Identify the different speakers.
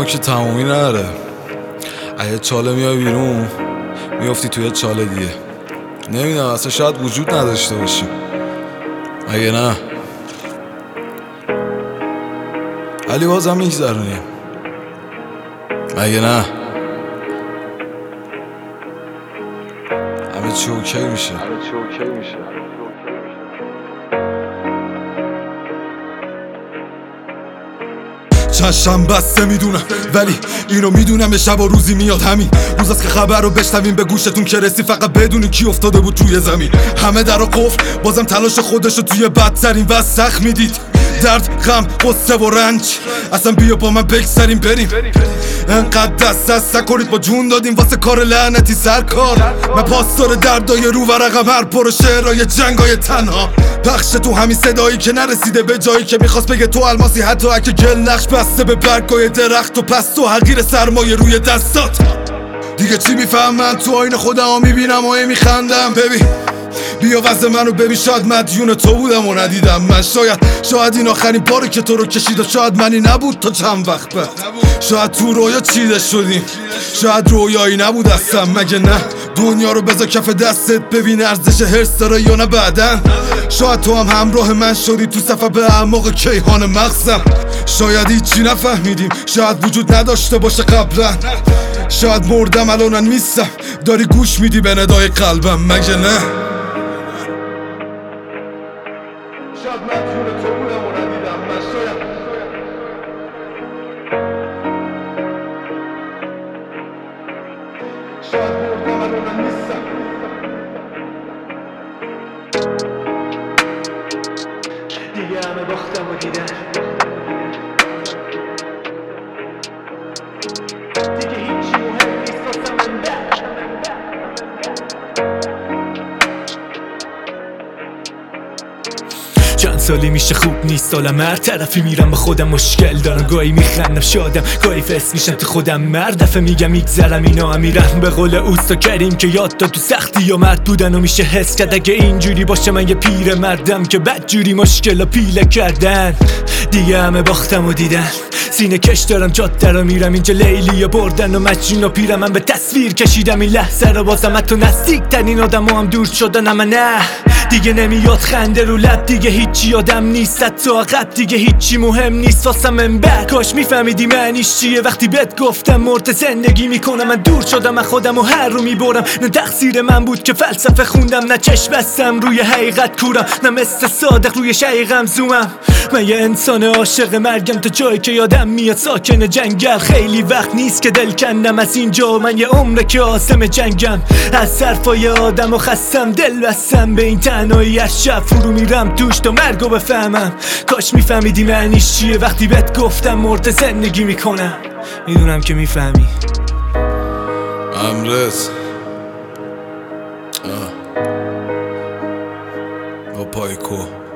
Speaker 1: که تمومی نداره. اگه چاله میای بیرون میافتی توی چاله دیگه. نمیدونم اصلا شاید وجود نداشته باشیم. اگه نه ولی بازم میگذرونیم. اگه نه همه چی اوکی میشه. چشم بسته میدونم ولی اینو میدونم شب و روزی میاد همین روز است که خبر رو بشنویم به گوشتون که رسی فقط بدونی کی افتاده بود توی زمین. همه در و قفل بازم تلاش خودشو توی بدترین و سخت میدید. درد، غم، غصه و رنج اصلا بیا با من بگذریم بریم. انقدر دست کنید با جون دادیم واسه کار لعنتی سرکار. من پاسدار دردای رو و رقم هر پر شعرهای جنگای تنها. پخش تو همین صدایی که نرسیده به جایی که میخواست بگه تو الماسی حتی اگه گل نقش بسته به برگای درخت و پس تو حقیر سرمایه روی دستات. دیگه چی میفهمم تو آینه خودمو میبینم و میخندم. ببین بیا وضع منو ببین شاید مدیون تو بودم و ندیدم من. شاید این آخرین باری که تو رو کشید و شاید منی نبود تا چند وقت بعد. شاید تو رویا چیده شدیم شاید رویایی نبود اصلا. مگه نه دنیا رو بذار کف دستت ببین ارزش هرس داره یا نه بعدن. شاید تو هم همراه من شدی تو صفحه به اعماق کیهان مغزم. شاید هیچی نفهمیدیم شاید وجود نداشته باشه قبلا. شاید مردم الانن نیستم داری گوش میدی به ندای قلبم. مگه نه شاید مدیون تو بودم و ندیدم من. شاید مردم الانن نیستم.
Speaker 2: دیگه همه باختم و دیدن دیگه هیچی مهم نیست واسه من. چند سالی میشه خوب نیست حالم هر طرفی میرم با خودم مشکل دارم. گاهی میخندم شادم گاهی فس میشم تو خودم. مرد دفعه میگم میگذرم اینا هم میرم به قول اوستا کریم که یاد داد تو سختی یا مرد بودن و میشه حس کرد. اگه اینجوری باشه من یه پیر مردم که بدجوری مشکل پیله کردن. دیگه همه باختم و دیدن سینه کش دارم جاده رو میرم اینجا لیلی بردن و مجنون و پیرم. من به تصویر کشیدم این لحظه رو بازم تو نزدیک ترین آدم هم دور شدن. اما نه دیگه نمیاد خنده رو لب دیگه هیچی یادم نیست حتی عقب دیگه هیچی مهم نیست واسم من. کاش میفهمیدی معنیش چیه وقتی بهت گفتم مرد زندگی میکنم. من دور شدم من خودم و هر رو میبرم. نه تقصیر من بود که فلسفه خوندم نه چشم بستم روی حقیقت کورم نه مثل صادق روی شقیقم زومم. من یه انسان عاشق مرگم تا جایی که یادم میاد ساکن جنگل. خیلی وقت نیست که دل کندم از اینجا من یه عمره که آسم جنگم. از صرفای آدم و خستم دل بستم به این تنهایی. از شب فرو میرم توش تا مرگو بفهمم. کاش میفهمیدی معنیش چیه وقتی بهت گفتم مرد زندگی میکنم. میدونم که میفهمی
Speaker 1: امرز با پایکو